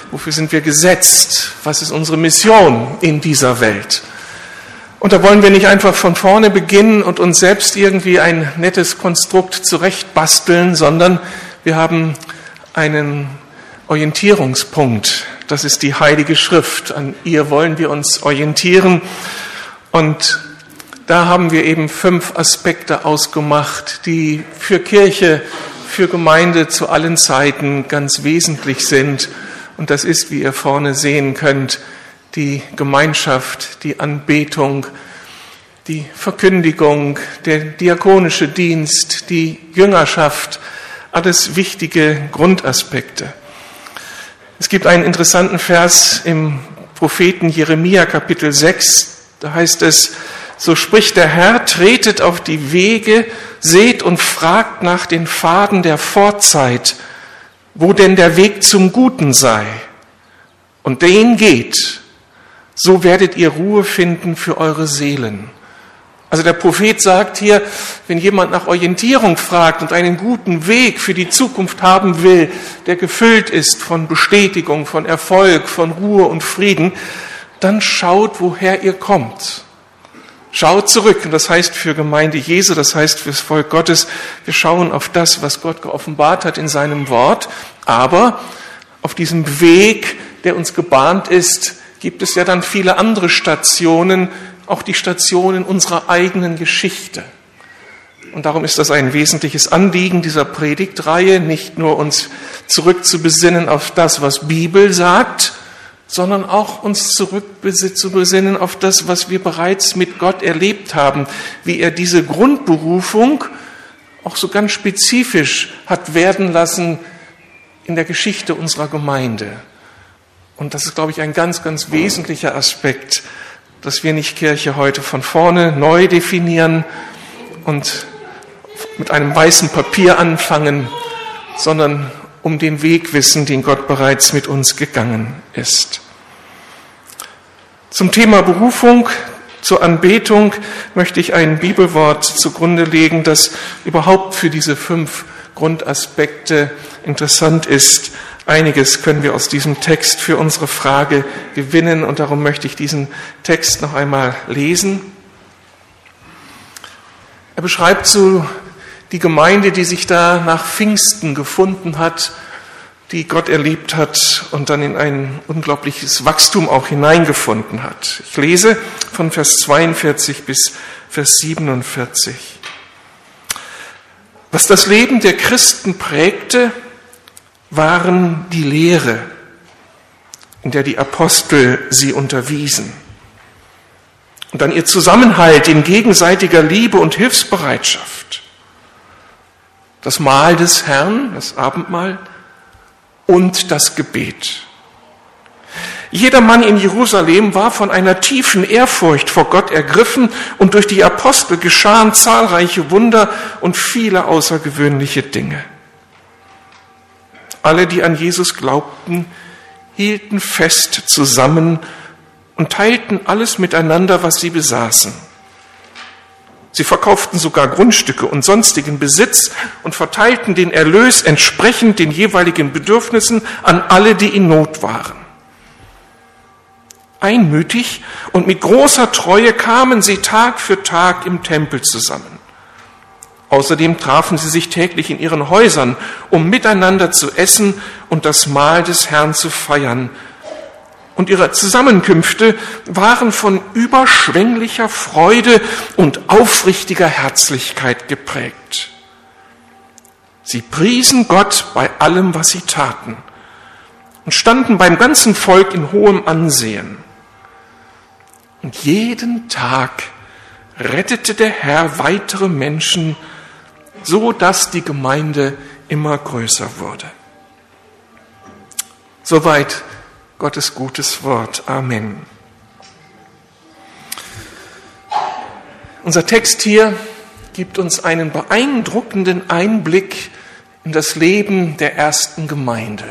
Wofür sind wir gesetzt? Was ist unsere Mission in dieser Welt? Und da wollen wir nicht einfach von vorne beginnen und uns selbst irgendwie ein nettes Konstrukt zurechtbasteln, sondern wir haben einen Orientierungspunkt. Das ist die Heilige Schrift. An ihr wollen wir uns orientieren. Und da haben wir eben 5 Aspekte ausgemacht, die für Kirche, für Gemeinde zu allen Zeiten ganz wesentlich sind. Und das ist, wie ihr vorne sehen könnt, die Gemeinschaft, die Anbetung, die Verkündigung, der diakonische Dienst, die Jüngerschaft, alles wichtige Grundaspekte. Es gibt einen interessanten Vers im Propheten Jeremia, Kapitel 6, da heißt es: So spricht der Herr, tretet auf die Wege, seht und fragt nach den Pfaden der Vorzeit, wo denn der Weg zum Guten sei. Und den geht, so werdet ihr Ruhe finden für eure Seelen. Also der Prophet sagt hier, wenn jemand nach Orientierung fragt und einen guten Weg für die Zukunft haben will, der gefüllt ist von Bestätigung, von Erfolg, von Ruhe und Frieden, dann schaut, woher ihr kommt. Schaut zurück. Und das heißt für Gemeinde Jesu, das heißt fürs Volk Gottes, wir schauen auf das, was Gott geoffenbart hat in seinem Wort. Aber auf diesem Weg, der uns gebahnt ist, gibt es ja dann viele andere Stationen, auch die Stationen unserer eigenen Geschichte. Und darum ist das ein wesentliches Anliegen dieser Predigtreihe, nicht nur uns zurückzubesinnen auf das, was Bibel sagt, sondern auch uns zurückzubesinnen auf das, was wir bereits mit Gott erlebt haben, wie er diese Grundberufung auch so ganz spezifisch hat werden lassen in der Geschichte unserer Gemeinde. Und das ist, glaube ich, ein ganz, ganz wesentlicher Aspekt, dass wir nicht Kirche heute von vorne neu definieren und mit einem weißen Papier anfangen, sondern um den Weg wissen, den Gott bereits mit uns gegangen ist. Zum Thema Berufung, zur Anbetung möchte ich ein Bibelwort zugrunde legen, das überhaupt für diese 5 Grundaspekte interessant ist. Einiges können wir aus diesem Text für unsere Frage gewinnen und darum möchte ich diesen Text noch einmal lesen. Er beschreibt so die Gemeinde, die sich da nach Pfingsten gefunden hat, die Gott erlebt hat und dann in ein unglaubliches Wachstum auch hineingefunden hat. Ich lese von Vers 42 bis Vers 47. Was das Leben der Christen prägte, waren die Lehre, in der die Apostel sie unterwiesen. Und dann ihr Zusammenhalt in gegenseitiger Liebe und Hilfsbereitschaft. Das Mahl des Herrn, das Abendmahl und das Gebet. Jeder Mann in Jerusalem war von einer tiefen Ehrfurcht vor Gott ergriffen und durch die Apostel geschahen zahlreiche Wunder und viele außergewöhnliche Dinge. Alle, die an Jesus glaubten, hielten fest zusammen und teilten alles miteinander, was sie besaßen. Sie verkauften sogar Grundstücke und sonstigen Besitz und verteilten den Erlös entsprechend den jeweiligen Bedürfnissen an alle, die in Not waren. Einmütig und mit großer Treue kamen sie Tag für Tag im Tempel zusammen. Außerdem trafen sie sich täglich in ihren Häusern, um miteinander zu essen und das Mahl des Herrn zu feiern. Und ihre Zusammenkünfte waren von überschwänglicher Freude und aufrichtiger Herzlichkeit geprägt. Sie priesen Gott bei allem, was sie taten, und standen beim ganzen Volk in hohem Ansehen. Und jeden Tag rettete der Herr weitere Menschen, so dass die Gemeinde immer größer wurde. Soweit Gottes gutes Wort. Amen. Unser Text hier gibt uns einen beeindruckenden Einblick in das Leben der ersten Gemeinde.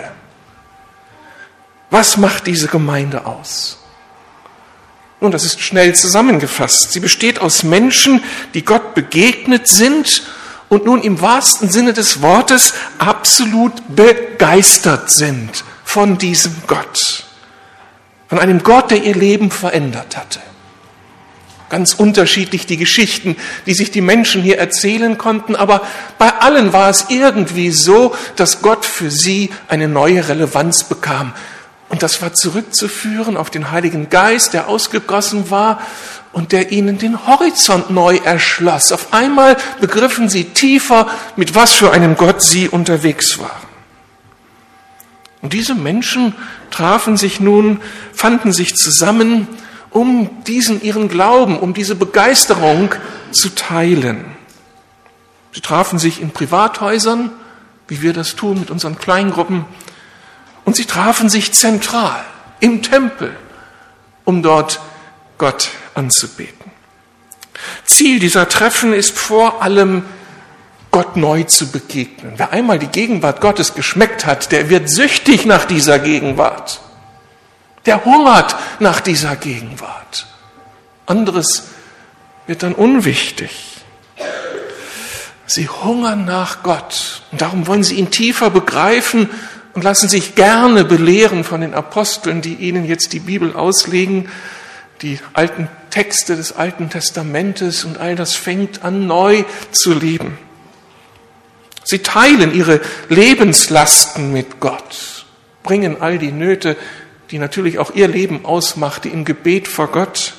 Was macht diese Gemeinde aus? Nun, das ist schnell zusammengefasst. Sie besteht aus Menschen, die Gott begegnet sind und nun im wahrsten Sinne des Wortes absolut begeistert sind von diesem Gott. Von einem Gott, der ihr Leben verändert hatte. Ganz unterschiedlich die Geschichten, die sich die Menschen hier erzählen konnten, aber bei allen war es irgendwie so, dass Gott für sie eine neue Relevanz bekam. Und das war zurückzuführen auf den Heiligen Geist, der ausgegossen war und der ihnen den Horizont neu erschloss. Auf einmal begriffen sie tiefer, mit was für einem Gott sie unterwegs waren. Und diese Menschen fanden sich zusammen, um diesen ihren Glauben, um diese Begeisterung zu teilen. Sie trafen sich in Privathäusern, wie wir das tun mit unseren Kleingruppen, und sie trafen sich zentral im Tempel, um dort Gott anzubeten. Ziel dieser Treffen ist vor allem, Gott neu zu begegnen. Wer einmal die Gegenwart Gottes geschmeckt hat, der wird süchtig nach dieser Gegenwart. Der hungert nach dieser Gegenwart. Anderes wird dann unwichtig. Sie hungern nach Gott und darum wollen sie ihn tiefer begreifen und lassen sich gerne belehren von den Aposteln, die ihnen jetzt die Bibel auslegen, die alten Texte des Alten Testamentes, und all das fängt an neu zu leben. Sie teilen ihre Lebenslasten mit Gott, bringen all die Nöte, die natürlich auch ihr Leben ausmachte, im Gebet vor Gott.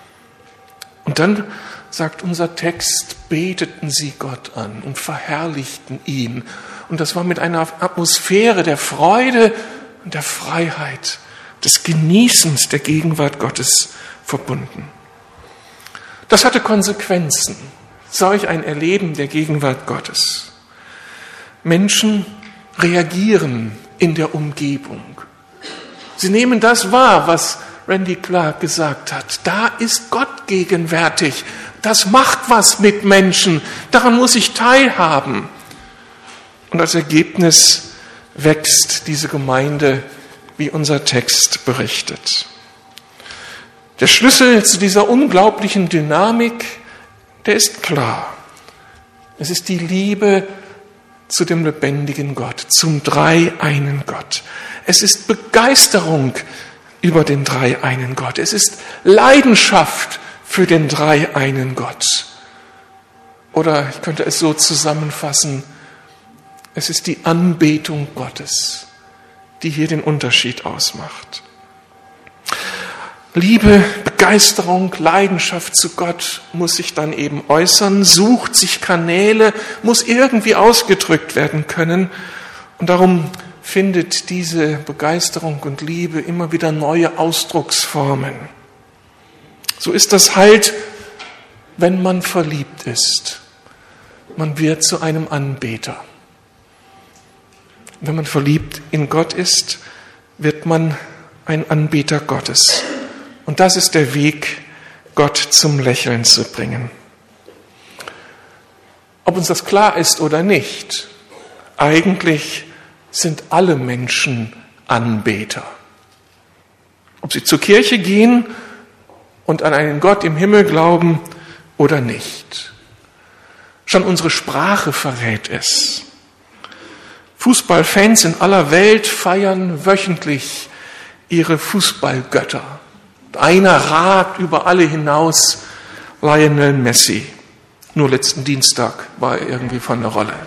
Und dann, sagt unser Text, beteten sie Gott an und verherrlichten ihn. Und das war mit einer Atmosphäre der Freude und der Freiheit, des Genießens der Gegenwart Gottes verbunden. Das hatte Konsequenzen, solch ein Erleben der Gegenwart Gottes. Menschen reagieren in der Umgebung. Sie nehmen das wahr, was Randy Clark gesagt hat. Da ist Gott gegenwärtig. Das macht was mit Menschen. Daran muss ich teilhaben. Und als Ergebnis wächst diese Gemeinde, wie unser Text berichtet. Der Schlüssel zu dieser unglaublichen Dynamik, der ist klar. Es ist die Liebe zu dem lebendigen Gott, zum dreieinen Gott. Es ist Begeisterung über den dreieinen Gott. Es ist Leidenschaft für den dreieinen Gott. Oder ich könnte es so zusammenfassen, es ist die Anbetung Gottes, die hier den Unterschied ausmacht. Liebe, Begeisterung, Leidenschaft zu Gott muss sich dann eben äußern, sucht sich Kanäle, muss irgendwie ausgedrückt werden können. Und darum findet diese Begeisterung und Liebe immer wieder neue Ausdrucksformen. So ist das halt, wenn man verliebt ist. Man wird zu einem Anbeter. Wenn man verliebt in Gott ist, wird man ein Anbeter Gottes. Und das ist der Weg, Gott zum Lächeln zu bringen. Ob uns das klar ist oder nicht, eigentlich sind alle Menschen Anbeter. Ob sie zur Kirche gehen und an einen Gott im Himmel glauben oder nicht. Schon unsere Sprache verrät es. Fußballfans in aller Welt feiern wöchentlich ihre Fußballgötter. Einer ragt über alle hinaus, Lionel Messi. Nur letzten Dienstag war er irgendwie von der Rolle.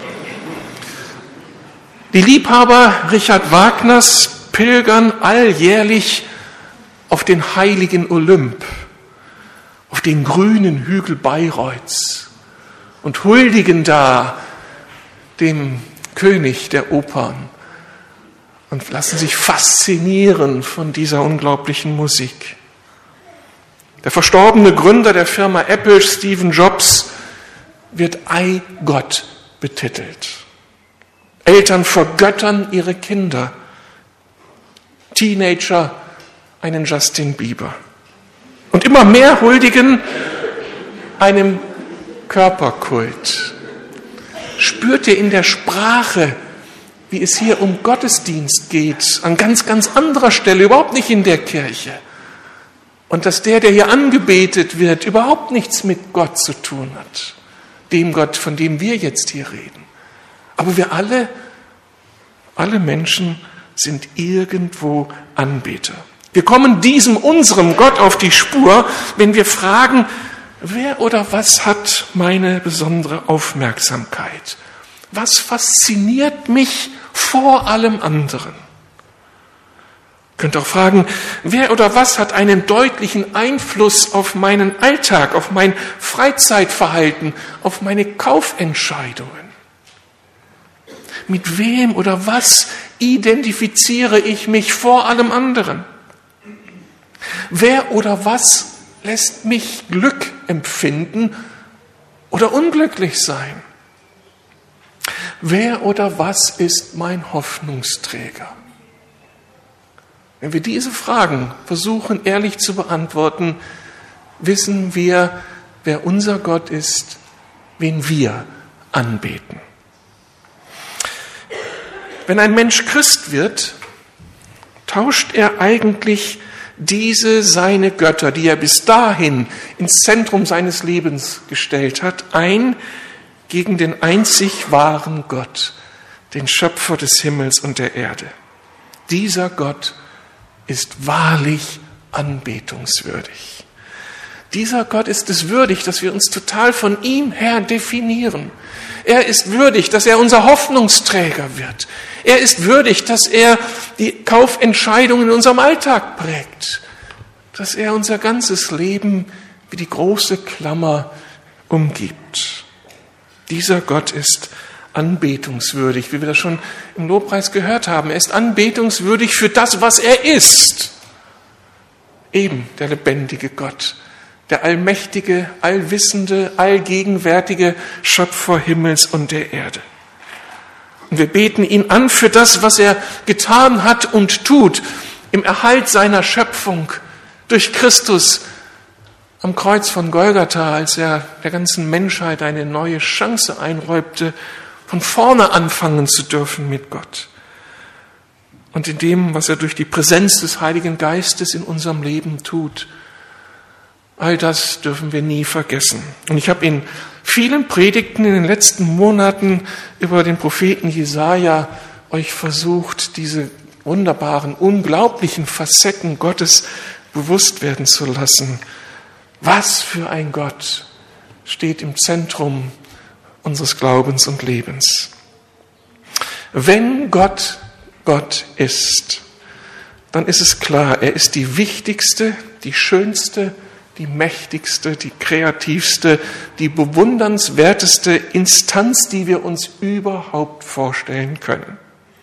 Die Liebhaber Richard Wagners pilgern alljährlich auf den heiligen Olymp, auf den grünen Hügel Bayreuths und huldigen da dem König der Opern und lassen sich faszinieren von dieser unglaublichen Musik. Der verstorbene Gründer der Firma Apple, Steve Jobs, wird Ei-Gott betitelt. Eltern vergöttern ihre Kinder. Teenager einen Justin Bieber. Und immer mehr huldigen einem Körperkult. Spürt ihr in der Sprache, wie es hier um Gottesdienst geht, an ganz, ganz anderer Stelle, überhaupt nicht in der Kirche. Und dass der hier angebetet wird, überhaupt nichts mit Gott zu tun hat. Dem Gott, von dem wir jetzt hier reden. Aber wir alle Menschen sind irgendwo Anbeter. Wir kommen unserem Gott auf die Spur, wenn wir fragen, wer oder was hat meine besondere Aufmerksamkeit? Was fasziniert mich vor allem anderen? Ihr könnt auch fragen, wer oder was hat einen deutlichen Einfluss auf meinen Alltag, auf mein Freizeitverhalten, auf meine Kaufentscheidungen? Mit wem oder was identifiziere ich mich vor allem anderen? Wer oder was lässt mich Glück empfinden oder unglücklich sein? Wer oder was ist mein Hoffnungsträger? Wenn wir diese Fragen versuchen ehrlich zu beantworten, wissen wir, wer unser Gott ist, wen wir anbeten. Wenn ein Mensch Christ wird, tauscht er eigentlich diese seine Götter, die er bis dahin ins Zentrum seines Lebens gestellt hat, ein gegen den einzig wahren Gott, den Schöpfer des Himmels und der Erde. Dieser Gott ist wahrlich anbetungswürdig. Dieser Gott ist es würdig, dass wir uns total von ihm her definieren. Er ist würdig, dass er unser Hoffnungsträger wird. Er ist würdig, dass er die Kaufentscheidungen in unserem Alltag prägt. Dass er unser ganzes Leben wie die große Klammer umgibt. Dieser Gott ist anbetungswürdig, wie wir das schon im Lobpreis gehört haben. Er ist anbetungswürdig für das, was er ist. Eben der lebendige Gott, der allmächtige, allwissende, allgegenwärtige Schöpfer Himmels und der Erde. Und wir beten ihn an für das, was er getan hat und tut im Erhalt seiner Schöpfung durch Christus am Kreuz von Golgatha, als er der ganzen Menschheit eine neue Chance einräumte, von vorne anfangen zu dürfen mit Gott. Und in dem, was er durch die Präsenz des Heiligen Geistes in unserem Leben tut. All das dürfen wir nie vergessen. Und ich habe in vielen Predigten in den letzten Monaten über den Propheten Jesaja euch versucht, diese wunderbaren, unglaublichen Facetten Gottes bewusst werden zu lassen. Was für ein Gott steht im Zentrum unseres Glaubens und Lebens. Wenn Gott Gott ist, dann ist es klar, er ist die wichtigste, die schönste, die mächtigste, die kreativste, die bewundernswerteste Instanz, die wir uns überhaupt vorstellen können.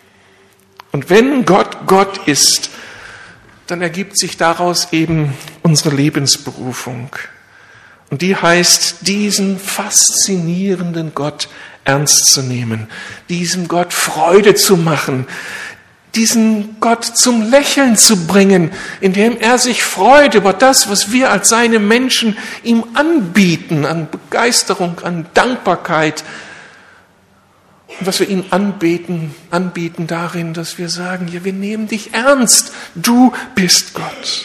Und wenn Gott Gott ist, dann ergibt sich daraus eben unsere Lebensberufung. Und die heißt, diesen faszinierenden Gott ernst zu nehmen, diesem Gott Freude zu machen, diesen Gott zum Lächeln zu bringen, indem er sich freut über das, was wir als seine Menschen ihm anbieten, an Begeisterung, an Dankbarkeit. Und was wir ihm anbieten darin, dass wir sagen, ja, wir nehmen dich ernst, du bist Gott.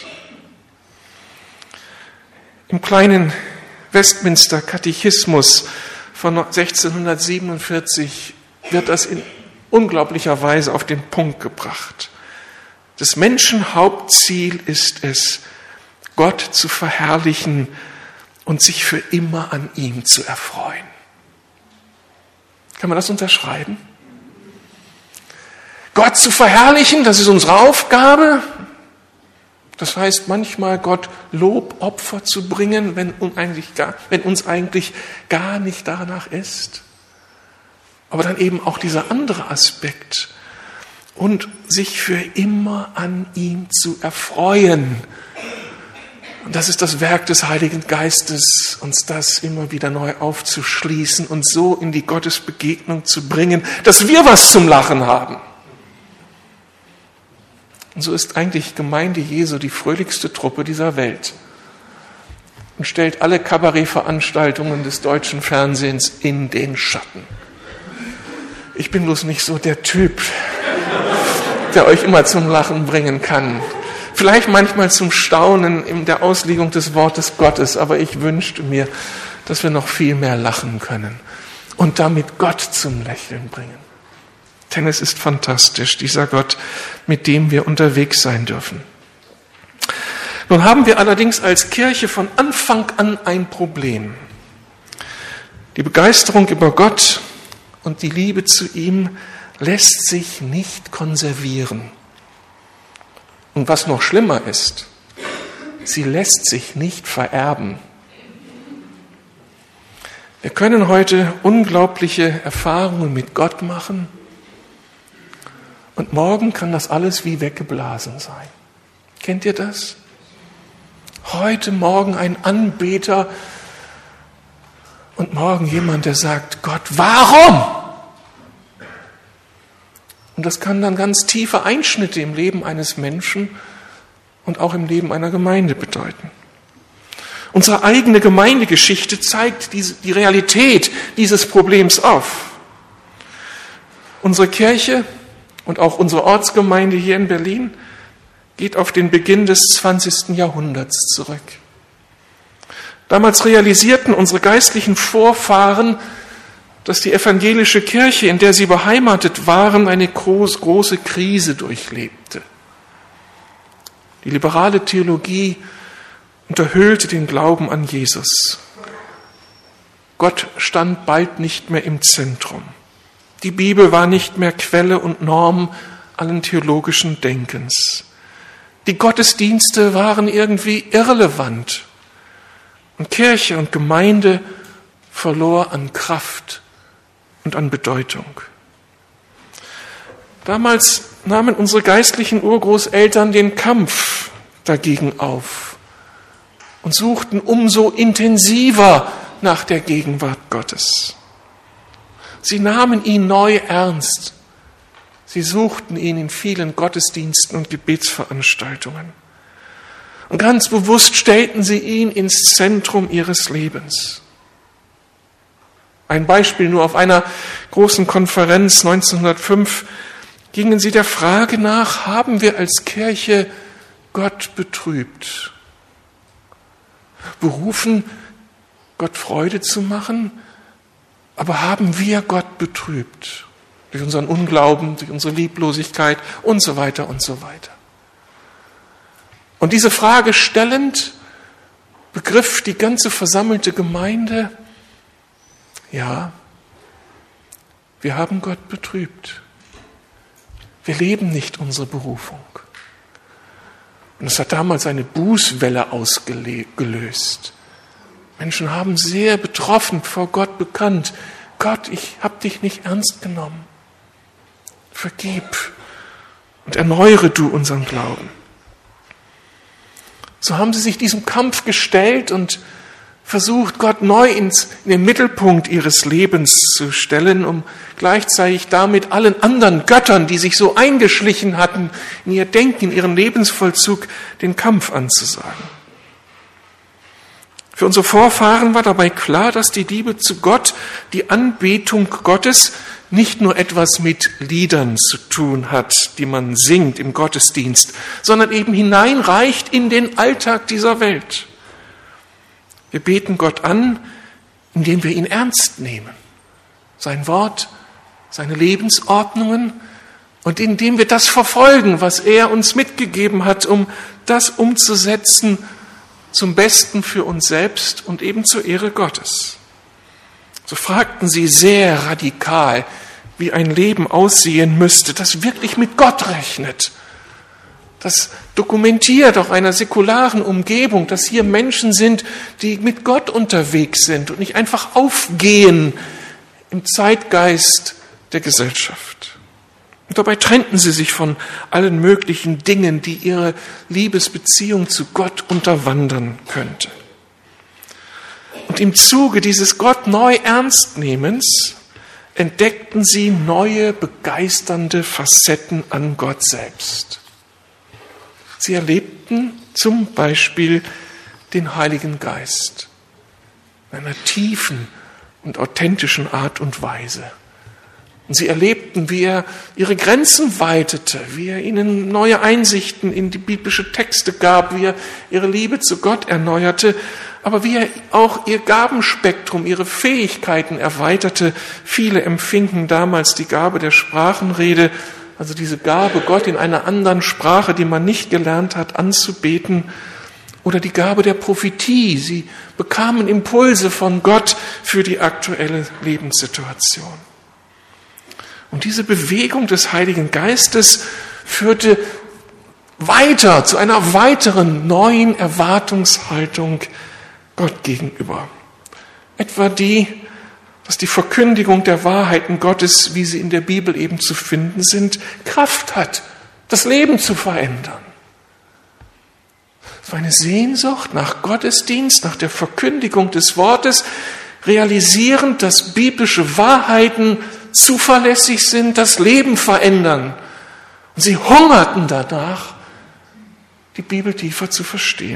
Im kleinen Westminster Katechismus von 1647 wird das in unglaublicher Weise auf den Punkt gebracht. Des Menschen Hauptziel ist es, Gott zu verherrlichen und sich für immer an ihm zu erfreuen. Kann man das unterschreiben? Gott zu verherrlichen, das ist unsere Aufgabe. Das heißt manchmal Gott Lobopfer zu bringen, wenn uns eigentlich gar nicht danach ist. Aber dann eben auch dieser andere Aspekt und sich für immer an ihm zu erfreuen. Und das ist das Werk des Heiligen Geistes, uns das immer wieder neu aufzuschließen und so in die Gottesbegegnung zu bringen, dass wir was zum Lachen haben. Und so ist eigentlich Gemeinde Jesu die fröhlichste Truppe dieser Welt und stellt alle Kabarettveranstaltungen des deutschen Fernsehens in den Schatten. Ich bin bloß nicht so der Typ, der euch immer zum Lachen bringen kann. Vielleicht manchmal zum Staunen in der Auslegung des Wortes Gottes, aber ich wünschte mir, dass wir noch viel mehr lachen können und damit Gott zum Lächeln bringen. Denn es ist fantastisch, dieser Gott, mit dem wir unterwegs sein dürfen. Nun haben wir allerdings als Kirche von Anfang an ein Problem. Die Begeisterung über Gott und die Liebe zu ihm lässt sich nicht konservieren. Und was noch schlimmer ist, sie lässt sich nicht vererben. Wir können heute unglaubliche Erfahrungen mit Gott machen und morgen kann das alles wie weggeblasen sein. Kennt ihr das? Heute Morgen ein Anbeter und morgen jemand, der sagt, Gott, warum? Und das kann dann ganz tiefe Einschnitte im Leben eines Menschen und auch im Leben einer Gemeinde bedeuten. Unsere eigene Gemeindegeschichte zeigt die Realität dieses Problems auf. Unsere Kirche und auch unsere Ortsgemeinde hier in Berlin geht auf den Beginn des 20. Jahrhunderts zurück. Damals realisierten unsere geistlichen Vorfahren, dass die evangelische Kirche, in der sie beheimatet waren, eine große Krise durchlebte. Die liberale Theologie unterhöhlte den Glauben an Jesus. Gott stand bald nicht mehr im Zentrum. Die Bibel war nicht mehr Quelle und Norm allen theologischen Denkens. Die Gottesdienste waren irgendwie irrelevant. Und Kirche und Gemeinde verlor an Kraft und an Bedeutung. Damals nahmen unsere geistlichen Urgroßeltern den Kampf dagegen auf und suchten umso intensiver nach der Gegenwart Gottes. Sie nahmen ihn neu ernst. Sie suchten ihn in vielen Gottesdiensten und Gebetsveranstaltungen. Und ganz bewusst stellten sie ihn ins Zentrum ihres Lebens. Ein Beispiel nur: auf einer großen Konferenz 1905 gingen sie der Frage nach, haben wir als Kirche Gott betrübt? Berufen, Gott Freude zu machen, aber haben wir Gott betrübt? Durch unseren Unglauben, durch unsere Lieblosigkeit und so weiter und so weiter. Und diese Frage stellend begriff die ganze versammelte Gemeinde, ja, wir haben Gott betrübt. Wir leben nicht unsere Berufung. Und es hat damals eine Bußwelle ausgelöst. Menschen haben sehr betroffen vor Gott bekannt, Gott, ich habe dich nicht ernst genommen. Vergib und erneuere du unseren Glauben. So haben sie sich diesem Kampf gestellt und versucht, Gott neu in den Mittelpunkt ihres Lebens zu stellen, um gleichzeitig damit allen anderen Göttern, die sich so eingeschlichen hatten, in ihr Denken, in ihren Lebensvollzug, den Kampf anzusagen. Für unsere Vorfahren war dabei klar, dass die Liebe zu Gott, die Anbetung Gottes, nicht nur etwas mit Liedern zu tun hat, die man singt im Gottesdienst, sondern eben hineinreicht in den Alltag dieser Welt. Wir beten Gott an, indem wir ihn ernst nehmen. Sein Wort, seine Lebensordnungen und indem wir das verfolgen, was er uns mitgegeben hat, um das umzusetzen zum Besten für uns selbst und eben zur Ehre Gottes. So fragten sie sehr radikal, wie ein Leben aussehen müsste, das wirklich mit Gott rechnet. Das dokumentiert auch einer säkularen Umgebung, dass hier Menschen sind, die mit Gott unterwegs sind und nicht einfach aufgehen im Zeitgeist der Gesellschaft. Und dabei trennten sie sich von allen möglichen Dingen, die ihre Liebesbeziehung zu Gott unterwandern könnte. Und im Zuge dieses Gott neu Ernstnehmens entdeckten sie neue, begeisternde Facetten an Gott selbst. Sie erlebten zum Beispiel den Heiligen Geist in einer tiefen und authentischen Art und Weise. Und sie erlebten, wie er ihre Grenzen weitete, wie er ihnen neue Einsichten in die biblischen Texte gab, wie er ihre Liebe zu Gott erneuerte, aber wie er auch ihr Gabenspektrum, ihre Fähigkeiten erweiterte. Viele empfingen damals die Gabe der Sprachenrede, also diese Gabe, Gott in einer anderen Sprache, die man nicht gelernt hat, anzubeten, oder die Gabe der Prophetie. Sie bekamen Impulse von Gott für die aktuelle Lebenssituation. Und diese Bewegung des Heiligen Geistes führte weiter zu einer weiteren neuen Erwartungshaltung Gott gegenüber. Etwa die, dass die Verkündigung der Wahrheiten Gottes, wie sie in der Bibel eben zu finden sind, Kraft hat, das Leben zu verändern. Es war eine Sehnsucht nach Gottesdienst, nach der Verkündigung des Wortes, realisierend, dass biblische Wahrheiten zuverlässig sind, das Leben verändern. Und sie hungerten danach, die Bibel tiefer zu verstehen.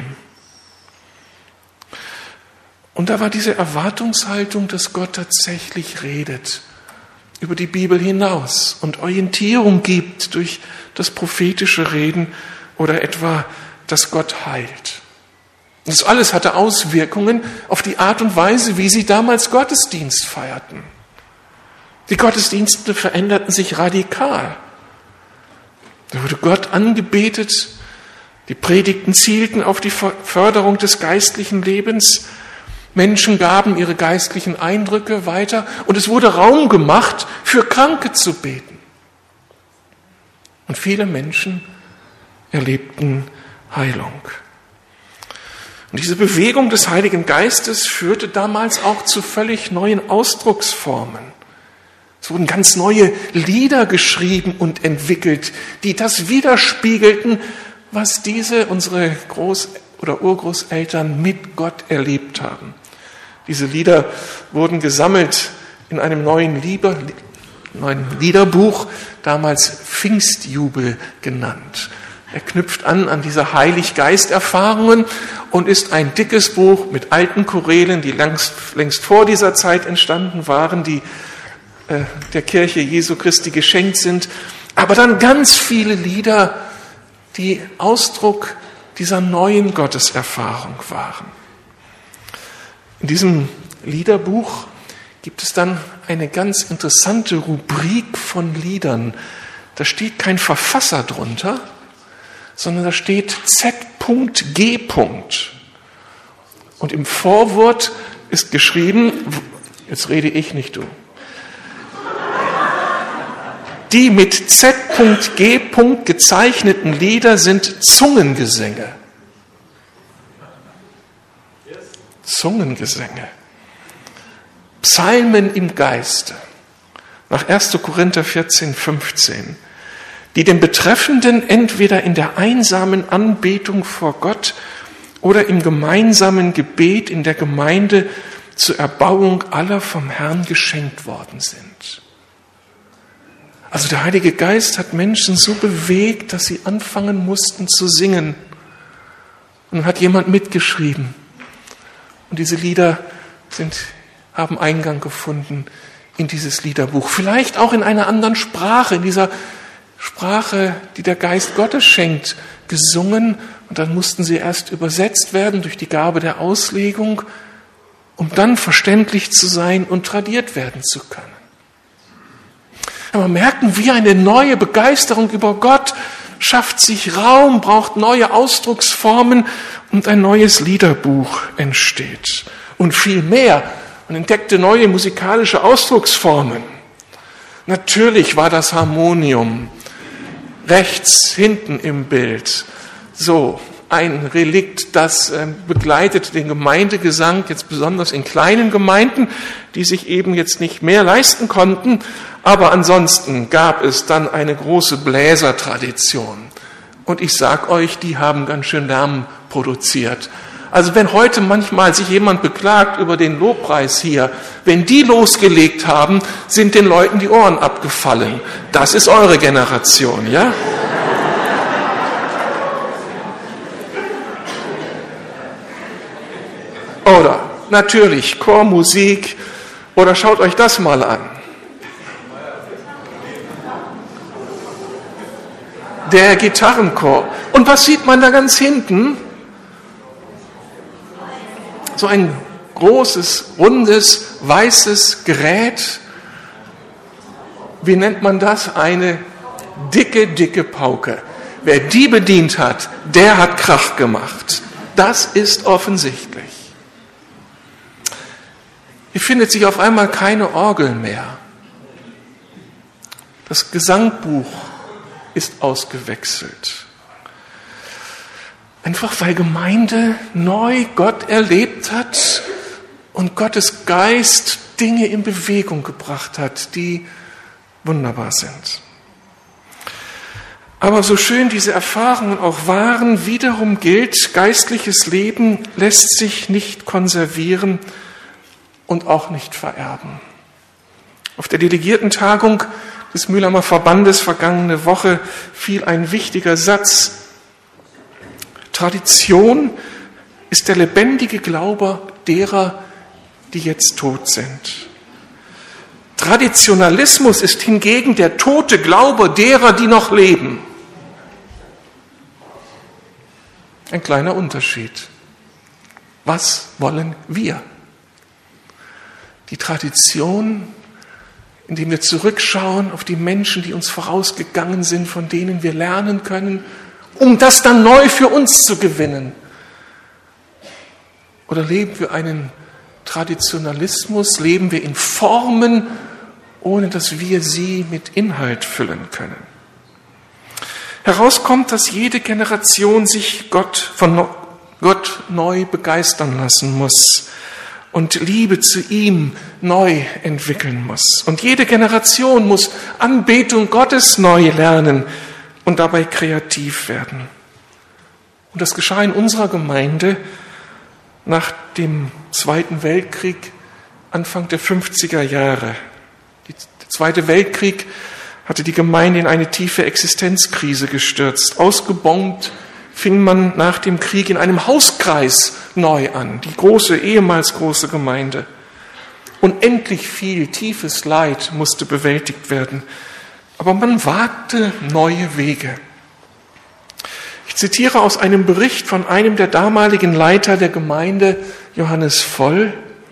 Und da war diese Erwartungshaltung, dass Gott tatsächlich redet, über die Bibel hinaus und Orientierung gibt durch das prophetische Reden oder etwa, dass Gott heilt. Das alles hatte Auswirkungen auf die Art und Weise, wie sie damals Gottesdienst feierten. Die Gottesdienste veränderten sich radikal. Da wurde Gott angebetet, die Predigten zielten auf die Förderung des geistlichen Lebens, Menschen gaben ihre geistlichen Eindrücke weiter und es wurde Raum gemacht, für Kranke zu beten. Und viele Menschen erlebten Heilung. Und diese Bewegung des Heiligen Geistes führte damals auch zu völlig neuen Ausdrucksformen. Es wurden ganz neue Lieder geschrieben und entwickelt, die das widerspiegelten, was unsere Groß- oder Urgroßeltern mit Gott erlebt haben. Diese Lieder wurden gesammelt in einem neuen Liederbuch, damals Pfingstjubel genannt. Er knüpft an diese Heilig-Geist-Erfahrungen und ist ein dickes Buch mit alten Chorälen, die längst vor dieser Zeit entstanden waren, die der Kirche Jesu Christi geschenkt sind. Aber dann ganz viele Lieder, die Ausdruck dieser neuen Gotteserfahrung waren. In diesem Liederbuch gibt es dann eine ganz interessante Rubrik von Liedern. Da steht kein Verfasser drunter, sondern da steht Z.G. Und im Vorwort ist geschrieben, jetzt rede ich nicht du, die mit Z.G. gezeichneten Lieder sind Zungengesänge. Zungengesänge. Psalmen im Geiste. Nach 1. Korinther 14, 15. Die den Betreffenden entweder in der einsamen Anbetung vor Gott oder im gemeinsamen Gebet in der Gemeinde zur Erbauung aller vom Herrn geschenkt worden sind. Also der Heilige Geist hat Menschen so bewegt, dass sie anfangen mussten zu singen. Und dann hat jemand mitgeschrieben. Und diese Lieder haben Eingang gefunden in dieses Liederbuch. Vielleicht auch in einer anderen Sprache, in dieser Sprache, die der Geist Gottes schenkt, gesungen. Und dann mussten sie erst übersetzt werden durch die Gabe der Auslegung, um dann verständlich zu sein und tradiert werden zu können. Aber merken wir, eine neue Begeisterung über Gott schafft sich Raum, braucht neue Ausdrucksformen und ein neues Liederbuch entsteht. Und viel mehr, man entdeckte neue musikalische Ausdrucksformen. Natürlich war das Harmonium rechts hinten im Bild so ein Relikt, das begleitet den Gemeindegesang, jetzt besonders in kleinen Gemeinden, die sich eben jetzt nicht mehr leisten konnten. Aber ansonsten gab es dann eine große Bläsertradition. Und ich sag euch, die haben ganz schön Lärm produziert. Also wenn heute manchmal sich jemand beklagt über den Lobpreis hier, wenn die losgelegt haben, sind den Leuten die Ohren abgefallen. Das ist eure Generation, ja? Oder natürlich Chormusik, oder schaut euch das mal an. Der Gitarrenchor. Und was sieht man da ganz hinten? so ein großes, rundes, weißes Gerät. Wie nennt man das? Eine dicke, dicke Pauke. Wer die bedient hat, der hat Krach gemacht. Das ist offensichtlich. Hier findet sich auf einmal keine Orgel mehr. Das Gesangbuch ist ausgewechselt. Einfach weil Gemeinde neu Gott erlebt hat und Gottes Geist Dinge in Bewegung gebracht hat, die wunderbar sind. Aber so schön diese Erfahrungen auch waren, wiederum gilt, geistliches Leben lässt sich nicht konservieren und auch nicht vererben. Auf der Delegiertentagung des Mühlheimer Verbandes vergangene Woche fiel ein wichtiger Satz. Tradition ist der lebendige Glaube derer, die jetzt tot sind. Traditionalismus ist hingegen der tote Glaube derer, die noch leben. Ein kleiner Unterschied. Was wollen wir? Die Tradition, indem wir zurückschauen auf die Menschen, die uns vorausgegangen sind, von denen wir lernen können, um das dann neu für uns zu gewinnen? Oder leben wir einen Traditionalismus, leben wir in Formen, ohne dass wir sie mit Inhalt füllen können? Herauskommt, dass jede Generation sich von Gott neu begeistern lassen muss und Liebe zu ihm neu entwickeln muss. Und jede Generation muss Anbetung Gottes neu lernen und dabei kreativ werden. Und das geschah in unserer Gemeinde nach dem Zweiten Weltkrieg, Anfang der 50er Jahre. Der Zweite Weltkrieg hatte die Gemeinde in eine tiefe Existenzkrise gestürzt. Ausgebombt fing man nach dem Krieg in einem Hauskreis neu an, die ehemals große Gemeinde. Unendlich viel tiefes Leid musste bewältigt werden, aber man wagte neue Wege. Ich zitiere aus einem Bericht von einem der damaligen Leiter der Gemeinde, Johannes Voll.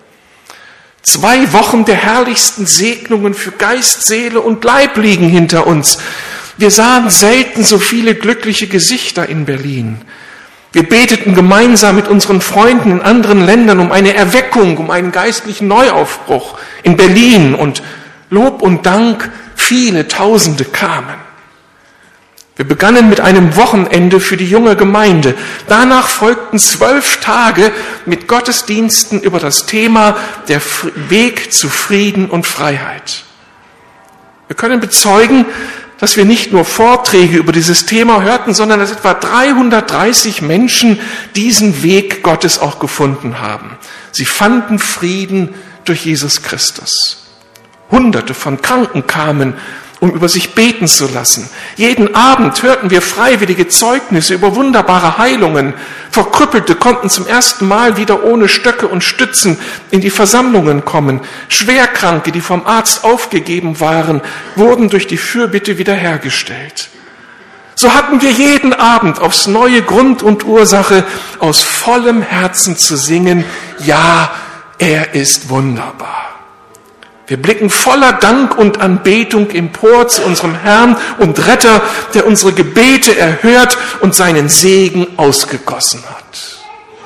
2 Wochen der herrlichsten Segnungen für Geist, Seele und Leib liegen hinter uns. Wir sahen selten so viele glückliche Gesichter in Berlin. Wir beteten gemeinsam mit unseren Freunden in anderen Ländern um eine Erweckung, um einen geistlichen Neuaufbruch in Berlin, und Lob und Dank, viele Tausende kamen. Wir begannen mit einem Wochenende für die junge Gemeinde. Danach folgten 12 Tage mit Gottesdiensten über das Thema der Weg zu Frieden und Freiheit. Wir können bezeugen, dass wir nicht nur Vorträge über dieses Thema hörten, sondern dass etwa 330 Menschen diesen Weg Gottes auch gefunden haben. Sie fanden Frieden durch Jesus Christus. Hunderte von Kranken kamen, um über sich beten zu lassen. Jeden Abend hörten wir freiwillige Zeugnisse über wunderbare Heilungen. Verkrüppelte konnten zum ersten Mal wieder ohne Stöcke und Stützen in die Versammlungen kommen. Schwerkranke, die vom Arzt aufgegeben waren, wurden durch die Fürbitte wiederhergestellt. So hatten wir jeden Abend aufs neue Grund und Ursache, aus vollem Herzen zu singen: Ja, er ist wunderbar. Wir blicken voller Dank und Anbetung empor zu unserem Herrn und Retter, der unsere Gebete erhört und seinen Segen ausgegossen hat.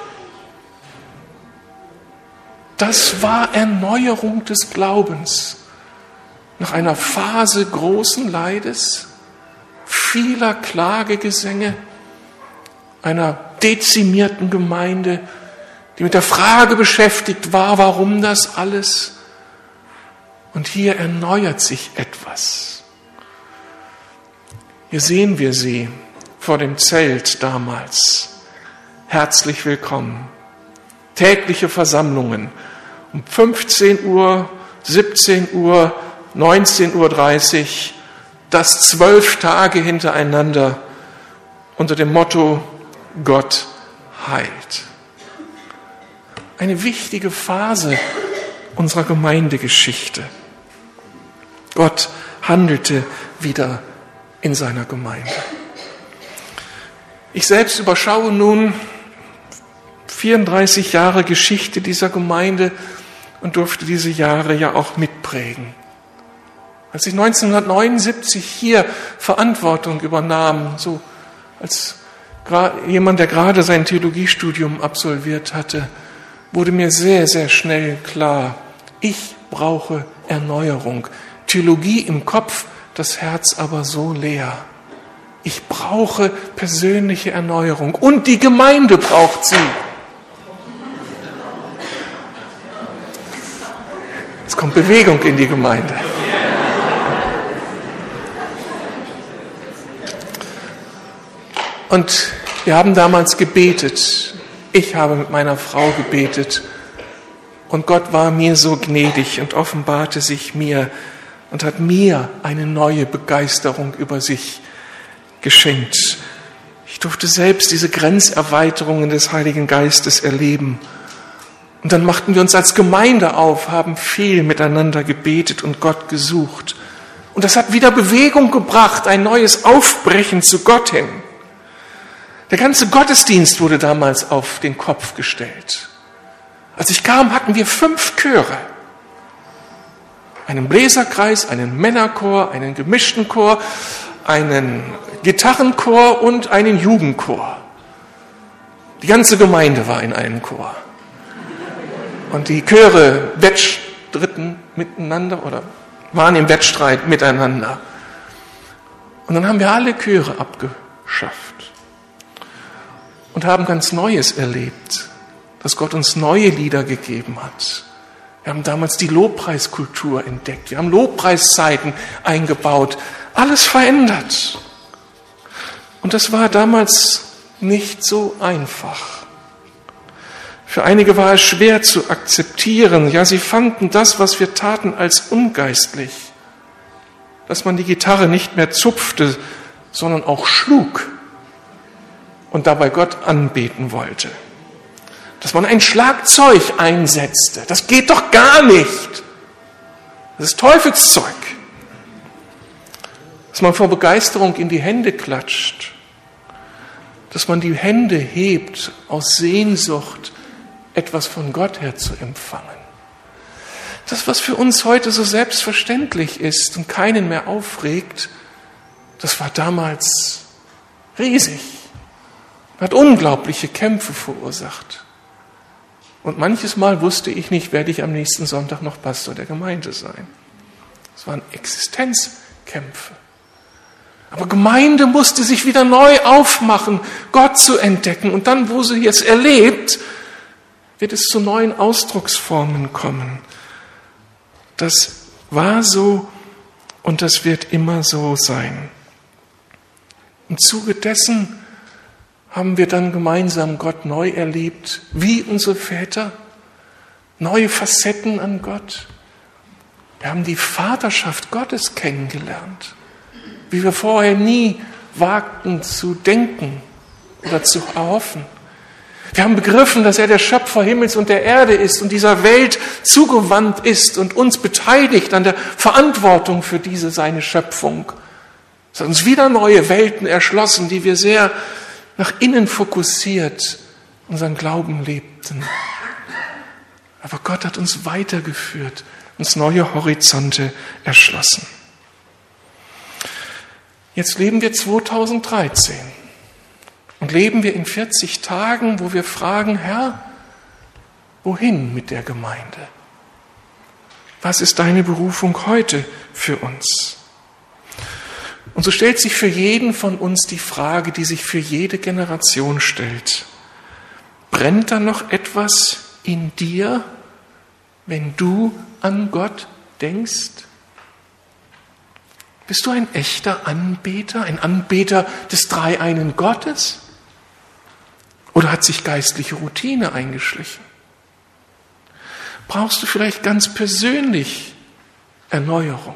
Das war Erneuerung des Glaubens. Nach einer Phase großen Leides, vieler Klagegesänge, einer dezimierten Gemeinde, die mit der Frage beschäftigt war, warum das alles? Und hier erneuert sich etwas. Hier sehen wir sie vor dem Zelt damals. Herzlich willkommen. Tägliche Versammlungen um 15 Uhr, 17 Uhr, 19:30 Uhr, das 12 Tage hintereinander unter dem Motto: Gott heilt. Eine wichtige Phase unserer Gemeindegeschichte. Gott handelte wieder in seiner Gemeinde. Ich selbst überschaue nun 34 Jahre Geschichte dieser Gemeinde und durfte diese Jahre ja auch mitprägen. Als ich 1979 hier Verantwortung übernahm, so als jemand, der gerade sein Theologiestudium absolviert hatte, wurde mir sehr, sehr schnell klar, ich brauche Erneuerung. Theologie im Kopf, das Herz aber so leer. Ich brauche persönliche Erneuerung und die Gemeinde braucht sie. Es kommt Bewegung in die Gemeinde. Und wir haben damals gebetet. Ich habe mit meiner Frau gebetet. Und Gott war mir so gnädig und offenbarte sich mir und hat mir eine neue Begeisterung über sich geschenkt. Ich durfte selbst diese Grenzerweiterungen des Heiligen Geistes erleben. Und dann machten wir uns als Gemeinde auf, haben viel miteinander gebetet und Gott gesucht. Und das hat wieder Bewegung gebracht, ein neues Aufbrechen zu Gott hin. Der ganze Gottesdienst wurde damals auf den Kopf gestellt. Als ich kam, hatten wir 5 Chöre. Einen Bläserkreis, einen Männerchor, einen gemischten Chor, einen Gitarrenchor und einen Jugendchor. Die ganze Gemeinde war in einem Chor. Und die Chöre wettstritten miteinander oder waren im Wettstreit miteinander. Und dann haben wir alle Chöre abgeschafft und haben ganz Neues erlebt, dass Gott uns neue Lieder gegeben hat. Wir haben damals die Lobpreiskultur entdeckt. Wir haben Lobpreiszeiten eingebaut. Alles verändert. Und das war damals nicht so einfach. Für einige war es schwer zu akzeptieren. Ja, sie fanden das, was wir taten, als ungeistlich. Dass man die Gitarre nicht mehr zupfte, sondern auch schlug und dabei Gott anbeten wollte. Dass man ein Schlagzeug einsetzte. Das geht doch gar nicht. Das ist Teufelszeug. Dass man vor Begeisterung in die Hände klatscht. Dass man die Hände hebt aus Sehnsucht, etwas von Gott her zu empfangen. Das, was für uns heute so selbstverständlich ist und keinen mehr aufregt, das war damals riesig. Hat unglaubliche Kämpfe verursacht. Und manches Mal wusste ich nicht, werde ich am nächsten Sonntag noch Pastor der Gemeinde sein. Es waren Existenzkämpfe. Aber Gemeinde musste sich wieder neu aufmachen, Gott zu entdecken. Und dann, wo sie jetzt erlebt, wird es zu neuen Ausdrucksformen kommen. Das war so und das wird immer so sein. Im Zuge dessen haben wir dann gemeinsam Gott neu erlebt, wie unsere Väter, neue Facetten an Gott. Wir haben die Vaterschaft Gottes kennengelernt, wie wir vorher nie wagten zu denken oder zu erhoffen. Wir haben begriffen, dass er der Schöpfer Himmels und der Erde ist und dieser Welt zugewandt ist und uns beteiligt an der Verantwortung für diese seine Schöpfung. Es hat uns wieder neue Welten erschlossen, die wir sehr nach innen fokussiert unseren Glauben lebten. Aber Gott hat uns weitergeführt, uns neue Horizonte erschlossen. Jetzt leben wir 2013 und leben wir in 40 Tagen, wo wir fragen, Herr, wohin mit der Gemeinde? Was ist deine Berufung heute für uns? Und so stellt sich für jeden von uns die Frage, die sich für jede Generation stellt. Brennt da noch etwas in dir, wenn du an Gott denkst? Bist du ein echter Anbeter, ein Anbeter des dreieinen Gottes? Oder hat sich geistliche Routine eingeschlichen? Brauchst du vielleicht ganz persönlich Erneuerung?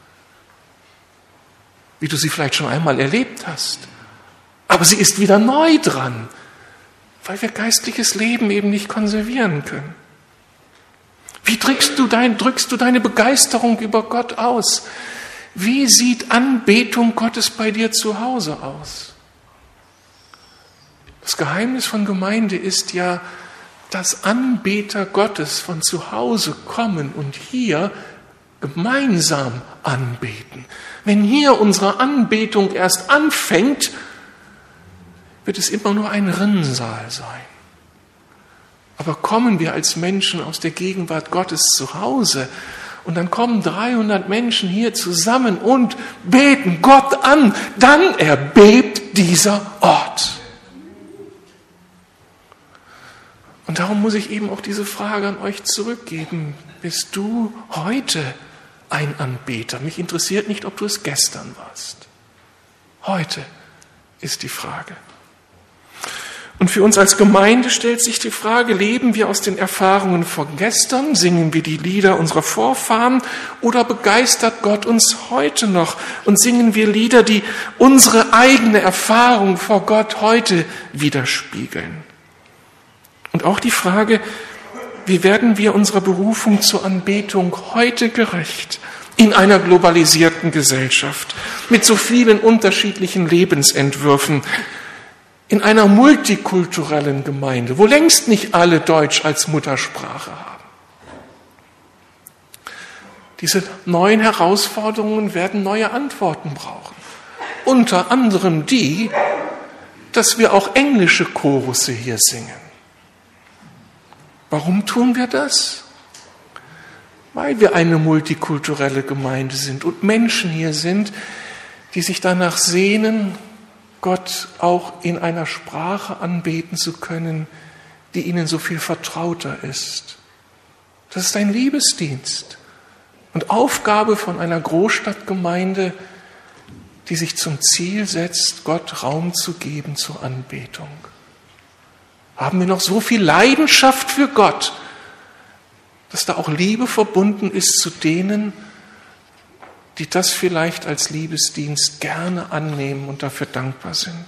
Wie du sie vielleicht schon einmal erlebt hast. Aber sie ist wieder neu dran, weil wir geistliches Leben eben nicht konservieren können. Wie drückst du deine Begeisterung über Gott aus? Wie sieht Anbetung Gottes bei dir zu Hause aus? Das Geheimnis von Gemeinde ist ja, dass Anbeter Gottes von zu Hause kommen und hier gemeinsam anbeten. Wenn hier unsere Anbetung erst anfängt, wird es immer nur ein Rinnsal sein. Aber kommen wir als Menschen aus der Gegenwart Gottes zu Hause und dann kommen 300 Menschen hier zusammen und beten Gott an, dann erbebt dieser Ort. Und darum muss ich eben auch diese Frage an euch zurückgeben. Bist du heute ein Anbeter? Mich interessiert nicht, ob du es gestern warst. Heute ist die Frage. Und für uns als Gemeinde stellt sich die Frage, leben wir aus den Erfahrungen von gestern, singen wir die Lieder unserer Vorfahren oder begeistert Gott uns heute noch und singen wir Lieder, die unsere eigene Erfahrung vor Gott heute widerspiegeln? Und auch die Frage, wie werden wir unserer Berufung zur Anbetung heute gerecht in einer globalisierten Gesellschaft mit so vielen unterschiedlichen Lebensentwürfen, in einer multikulturellen Gemeinde, wo längst nicht alle Deutsch als Muttersprache haben. Diese neuen Herausforderungen werden neue Antworten brauchen. Unter anderem die, dass wir auch englische Chorusse hier singen. Warum tun wir das? Weil wir eine multikulturelle Gemeinde sind und Menschen hier sind, die sich danach sehnen, Gott auch in einer Sprache anbeten zu können, die ihnen so viel vertrauter ist. Das ist ein Liebesdienst und Aufgabe von einer Großstadtgemeinde, die sich zum Ziel setzt, Gott Raum zu geben zur Anbetung. Haben wir noch so viel Leidenschaft für Gott, dass da auch Liebe verbunden ist zu denen, die das vielleicht als Liebesdienst gerne annehmen und dafür dankbar sind.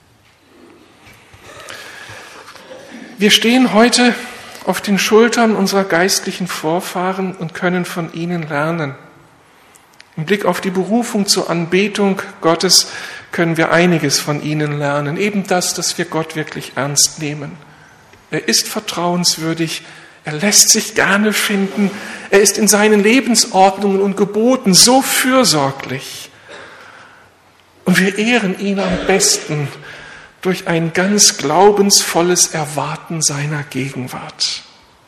Wir stehen heute auf den Schultern unserer geistlichen Vorfahren und können von ihnen lernen. Im Blick auf die Berufung zur Anbetung Gottes können wir einiges von ihnen lernen. Eben das, dass wir Gott wirklich ernst nehmen. Er ist vertrauenswürdig, er lässt sich gerne finden, er ist in seinen Lebensordnungen und Geboten so fürsorglich. Und wir ehren ihn am besten durch ein ganz glaubensvolles Erwarten seiner Gegenwart.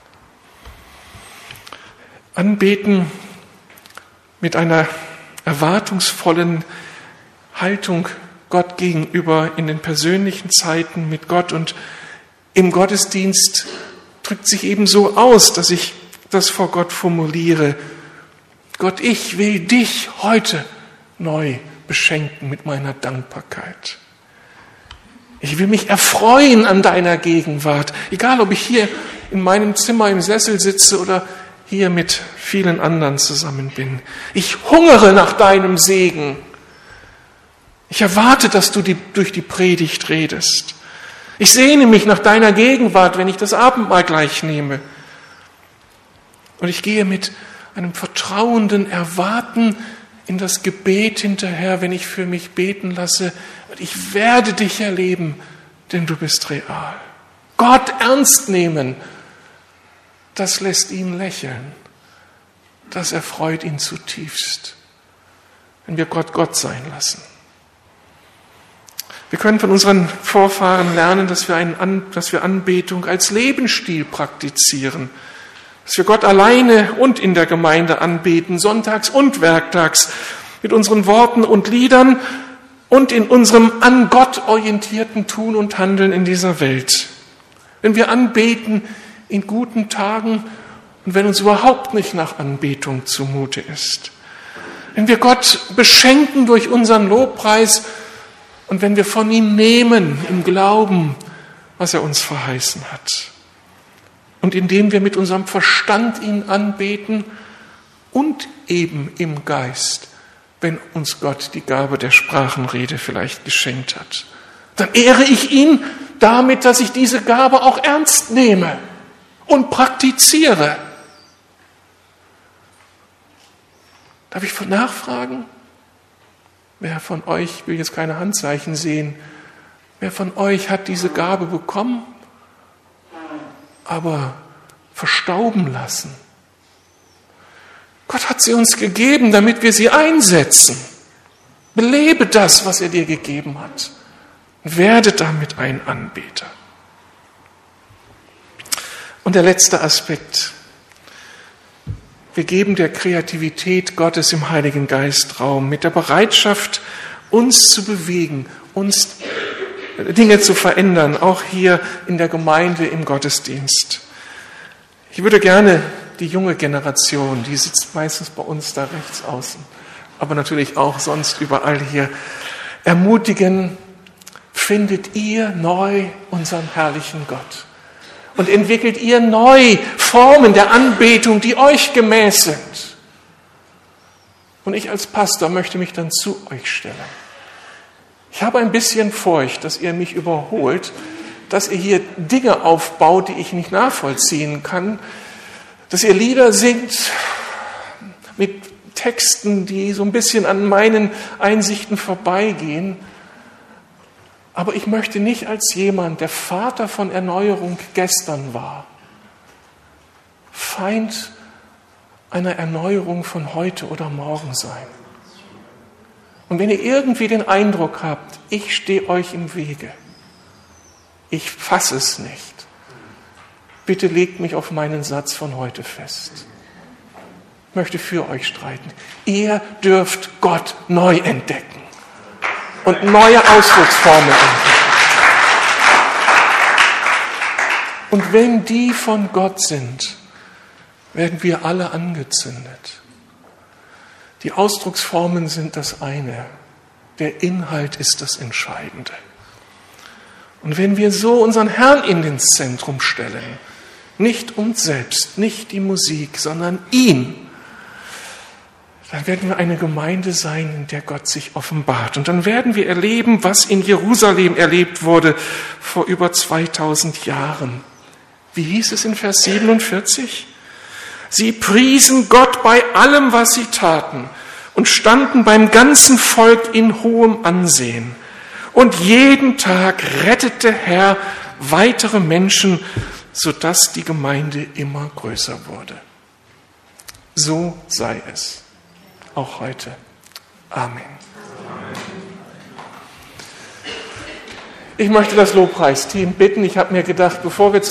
Anbeten mit einer erwartungsvollen Haltung Gott gegenüber in den persönlichen Zeiten mit Gott und im Gottesdienst drückt sich eben so aus, dass ich das vor Gott formuliere. Gott, ich will dich heute neu beschenken mit meiner Dankbarkeit. Ich will mich erfreuen an deiner Gegenwart, egal ob ich hier in meinem Zimmer im Sessel sitze oder hier mit vielen anderen zusammen bin. Ich hungere nach deinem Segen. Ich erwarte, dass du durch die Predigt redest. Ich sehne mich nach deiner Gegenwart, wenn ich das Abendmahl gleich nehme. Und ich gehe mit einem vertrauenden Erwarten in das Gebet hinterher, wenn ich für mich beten lasse. Und ich werde dich erleben, denn du bist real. Gott ernst nehmen, das lässt ihn lächeln. Das erfreut ihn zutiefst, wenn wir Gott Gott sein lassen. Wir können von unseren Vorfahren lernen, dass wir Anbetung als Lebensstil praktizieren, dass wir Gott alleine und in der Gemeinde anbeten, sonntags und werktags, mit unseren Worten und Liedern und in unserem an Gott orientierten Tun und Handeln in dieser Welt. Wenn wir anbeten in guten Tagen und wenn uns überhaupt nicht nach Anbetung zumute ist. Wenn wir Gott beschenken durch unseren Lobpreis und wenn wir von ihm nehmen im Glauben, was er uns verheißen hat. Und indem wir mit unserem Verstand ihn anbeten und eben im Geist, wenn uns Gott die Gabe der Sprachenrede vielleicht geschenkt hat. Dann ehre ich ihn damit, dass ich diese Gabe auch ernst nehme und praktiziere. Darf ich nachfragen? Wer von euch, ich will jetzt keine Handzeichen sehen, wer von euch hat diese Gabe bekommen? aber verstauben lassen. Gott hat sie uns gegeben, damit wir sie einsetzen. Belebe das, was er dir gegeben hat. Und werde damit ein Anbeter. Und der letzte Aspekt. Wir geben der Kreativität Gottes im Heiligen Geist Raum, mit der Bereitschaft, uns zu bewegen, uns Dinge zu verändern, auch hier in der Gemeinde, im Gottesdienst. Ich würde gerne die junge Generation, die sitzt meistens bei uns da rechts außen, aber natürlich auch sonst überall hier, ermutigen, findet ihr neu unseren herrlichen Gott und entwickelt ihr neu Formen der Anbetung, die euch gemäß sind. Und ich als Pastor möchte mich dann zu euch stellen. Ich habe ein bisschen Furcht, dass ihr mich überholt, dass ihr hier Dinge aufbaut, die ich nicht nachvollziehen kann, dass ihr Lieder singt mit Texten, die so ein bisschen an meinen Einsichten vorbeigehen. Aber ich möchte nicht als jemand, der Vater von Erneuerung gestern war, Feind einer Erneuerung von heute oder morgen sein. Und wenn ihr irgendwie den Eindruck habt, ich stehe euch im Wege, ich fasse es nicht, bitte legt mich auf meinen Satz von heute fest. Ich möchte für euch streiten. Ihr dürft Gott neu entdecken und neue Ausdrucksformen entdecken. Und wenn die von Gott sind, werden wir alle angezündet. Die Ausdrucksformen sind das eine, der Inhalt ist das Entscheidende. Und wenn wir so unseren Herrn ins Zentrum stellen, nicht uns selbst, nicht die Musik, sondern ihn, dann werden wir eine Gemeinde sein, in der Gott sich offenbart. Und dann werden wir erleben, was in Jerusalem erlebt wurde vor über 2000 Jahren. Wie hieß es in Vers 47? Sie priesen Gott bei allem, was sie taten und standen beim ganzen Volk in hohem Ansehen. Und jeden Tag rettete Herr weitere Menschen, sodass die Gemeinde immer größer wurde. So sei es, auch heute. Amen. Ich möchte das Lobpreisteam bitten. Ich habe mir gedacht, bevor wir